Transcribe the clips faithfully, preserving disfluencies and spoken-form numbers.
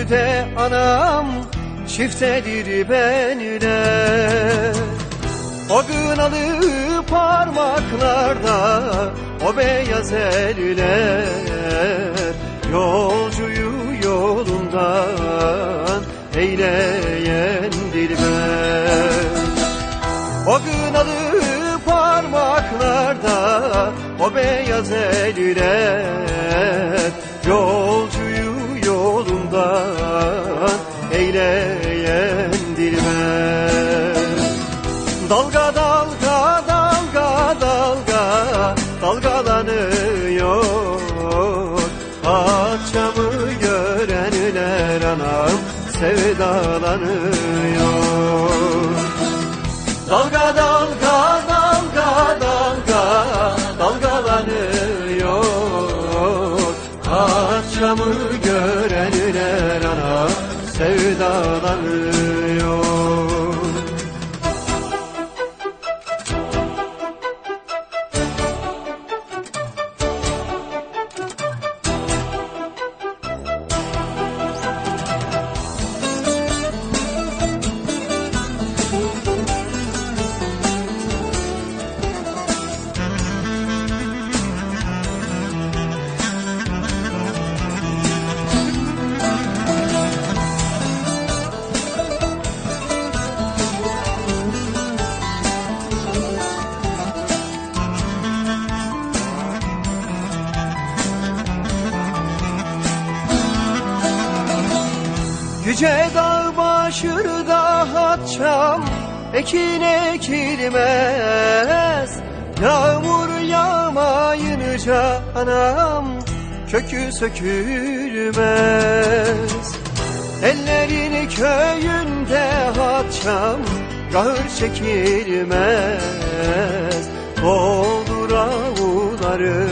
gönlü de anam çiftedir benle. O kınalı parmaklarda o beyaz eller yolcuyu yolundan eyleyen dilber. O kınalı parmaklarda o beyaz eller yolcuyu yolundan eyleyen dilber. Dalga dalga dalga dalga dalgalanıyor, akşamı görenler anam sevdalanıyor. Dalga dalga dalga dalga dalgalanıyor, akşamı görenler anam sevdalanıyor. Yüce dağ başında haçam ekin ekilmez, yağmur yağmayınca anam kökü sökülmez. Ellerin köyünde haçam kahır çekilmez, doldur avuları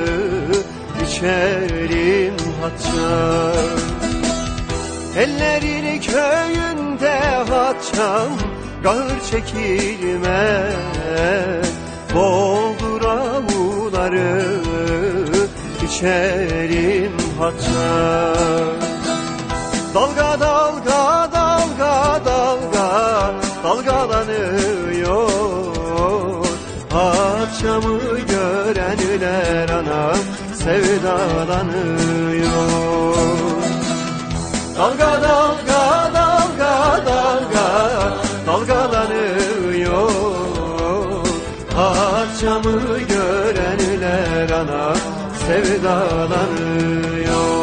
içerim haçam. Ellerin köyünde haçam kahır çekilmez, doldur avuları içerim haçam. Dalga dalga dalga dalga dalgalanıyor, haçamı görenler anam sevdalanıyor. Dalga dalga dalga dalga dalgalanıyor, parçamı görenler ana sevdalanıyor.